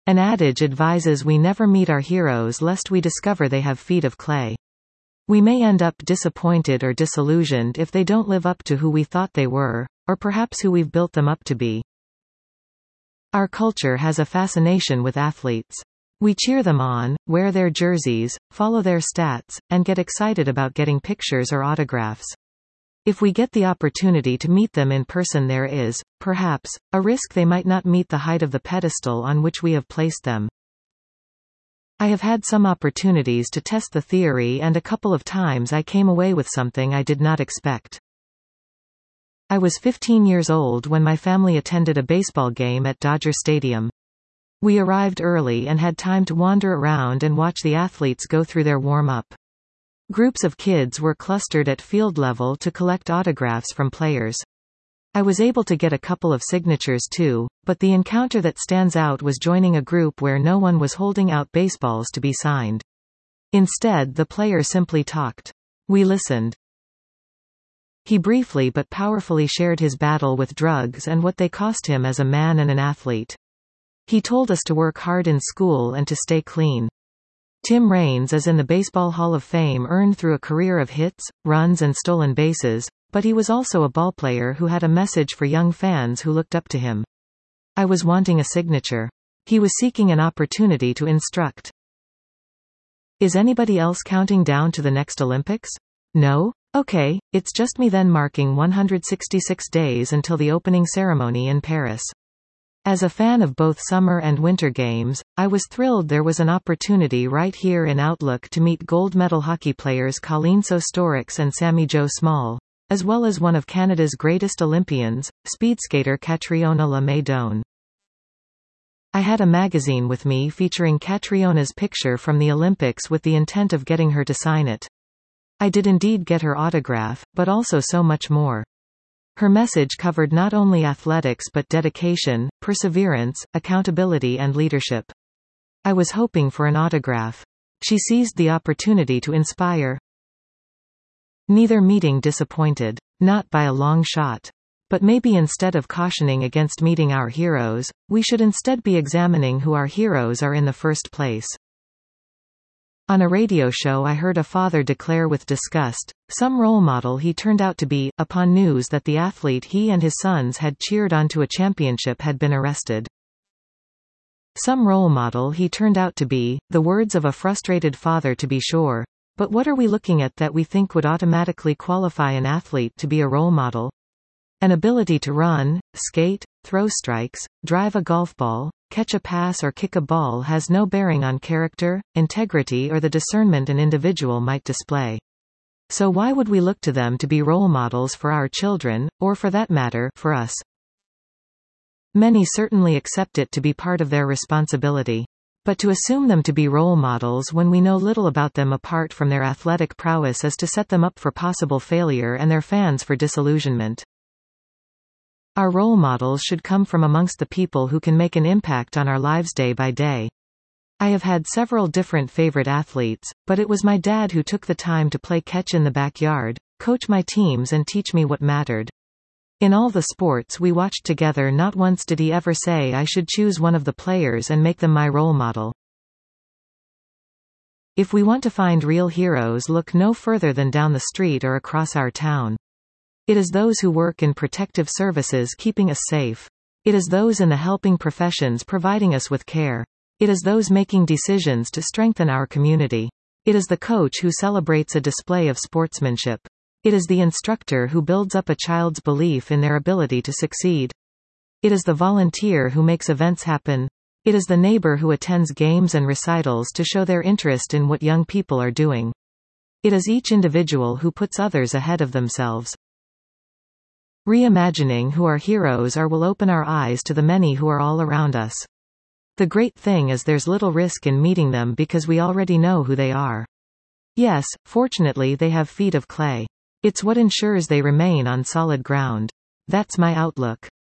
An adage advises we never meet our heroes lest we discover they have feet of clay. We may end up disappointed or disillusioned if they don't live up to who we thought they were, or perhaps who we've built them up to be. Our culture has a fascination with athletes. We cheer them on, wear their jerseys, follow their stats, and get excited about getting pictures or autographs. If we get the opportunity to meet them in person, there is, perhaps, a risk they might not meet the height of the pedestal on which we have placed them. I have had some opportunities to test the theory, and a couple of times I came away with something I did not expect. I was 15 years old when my family attended a baseball game at Dodger Stadium. We arrived early and had time to wander around and watch the athletes go through their warm-up. Groups of kids were clustered at field level to collect autographs from players. I was able to get a couple of signatures too, but the encounter that stands out was joining a group where no one was holding out baseballs to be signed. Instead, the player simply talked. We listened. He briefly but powerfully shared his battle with drugs and what they cost him as a man and an athlete. He told us to work hard in school and to stay clean. Tim Raines is in the Baseball Hall of Fame, earned through a career of hits, runs and stolen bases, but he was also a ballplayer who had a message for young fans who looked up to him. I was wanting a signature. He was seeking an opportunity to instruct. Is anybody else counting down to the next Olympics? No? Okay, it's just me then, marking 166 days until the opening ceremony in Paris. As a fan of both summer and winter games, I was thrilled there was an opportunity right here in Outlook to meet gold medal hockey players Colleen Sostorix and Sammy Jo Small, as well as one of Canada's greatest Olympians, speed skater Catriona La Maydone. I had a magazine with me featuring Catriona's picture from the Olympics with the intent of getting her to sign it. I did indeed get her autograph, but also so much more. Her message covered not only athletics but dedication, perseverance, accountability and leadership. I was hoping for an autograph. She seized the opportunity to inspire. Neither meeting disappointed. Not by a long shot. But maybe instead of cautioning against meeting our heroes, we should instead be examining who our heroes are in the first place. On a radio show, I heard a father declare with disgust, some role model he turned out to be, upon news that the athlete he and his sons had cheered on to a championship had been arrested. Some role model he turned out to be, the words of a frustrated father to be sure. But what are we looking at that we think would automatically qualify an athlete to be a role model? An ability to run, skate, throw strikes, drive a golf ball, catch a pass or kick a ball has no bearing on character, integrity or the discernment an individual might display. So why would we look to them to be role models for our children, or for that matter, for us? Many certainly accept it to be part of their responsibility. But to assume them to be role models when we know little about them apart from their athletic prowess is to set them up for possible failure and their fans for disillusionment. Our role models should come from amongst the people who can make an impact on our lives day by day. I have had several different favorite athletes, but it was my dad who took the time to play catch in the backyard, coach my teams and teach me what mattered. In all the sports we watched together, not once did he ever say I should choose one of the players and make them my role model. If we want to find real heroes, look no further than down the street or across our town. It is those who work in protective services keeping us safe. It is those in the helping professions providing us with care. It is those making decisions to strengthen our community. It is the coach who celebrates a display of sportsmanship. It is the instructor who builds up a child's belief in their ability to succeed. It is the volunteer who makes events happen. It is the neighbor who attends games and recitals to show their interest in what young people are doing. It is each individual who puts others ahead of themselves. Reimagining who our heroes are will open our eyes to the many who are all around us. The great thing is there's little risk in meeting them because we already know who they are. Yes, fortunately they have feet of clay. It's what ensures they remain on solid ground. That's my outlook.